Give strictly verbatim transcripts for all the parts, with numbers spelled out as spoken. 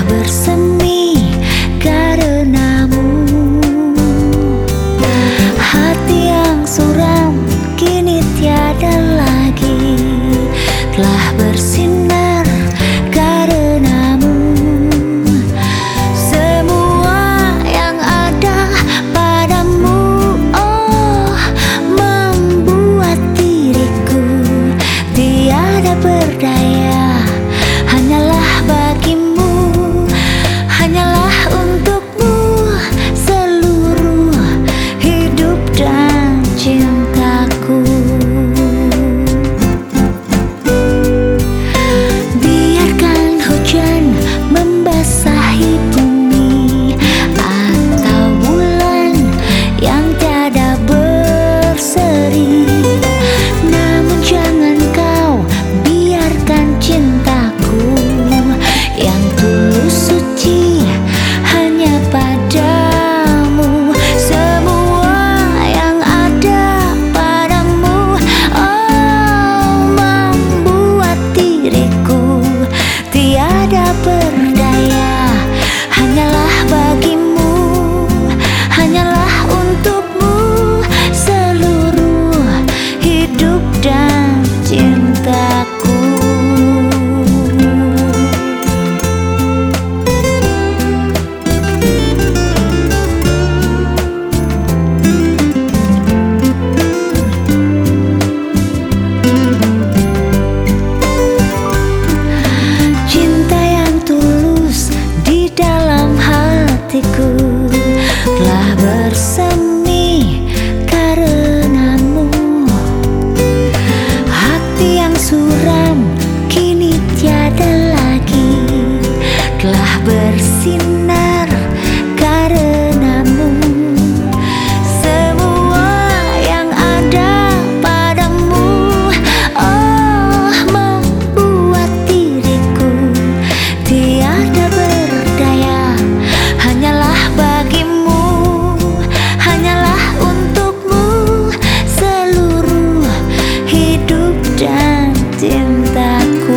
bersemi karenamu. Hati yang suram kini tiada lagi, telah bersinar karenamu. Semua yang ada padamu, oh, membuat diriku tiada berdaya. Hanyalah bagimu, hanyalah untukmu seluruh hidup dan cintaku. Biarkan hujan membasahi bumi atau bulan yang tiada berseri, namun jangan kau biarkan cintaku yang tulus suci hanya padamu. Semua yang ada padamu, oh, membuat diriku tiada berdaya. Hanyalah bagimu, hanyalah untukmu seluruh hidup dan cintaku. Cinta yang tulus di dalam hatiku telah bersemi karenamu. Hati yang suram kini tiada lagi, telah bersinar karenamu. Semua yang ada padamu, oh, membuat diriku tiada berdaya. Hanyalah bagimu, hanyalah untukmu seluruh hidup dan cintaku.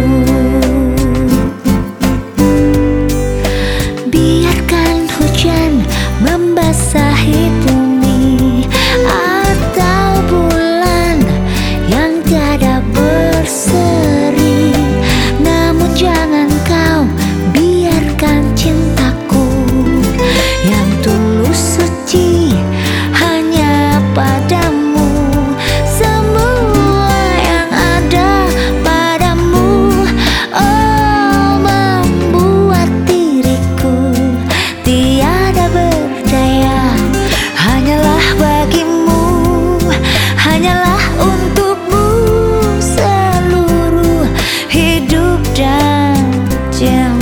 Biarkan hujan membasahi bumi atau bulan yang tiada berseri, namun jangan kau biarkan cintaku yang tulus suci hanya padamu. Semua yang ada padamu, oh, membuat diriku tiada berdaya. Hanyalah bagimu, hanyalah untukmu seluruh hidup dan cinta.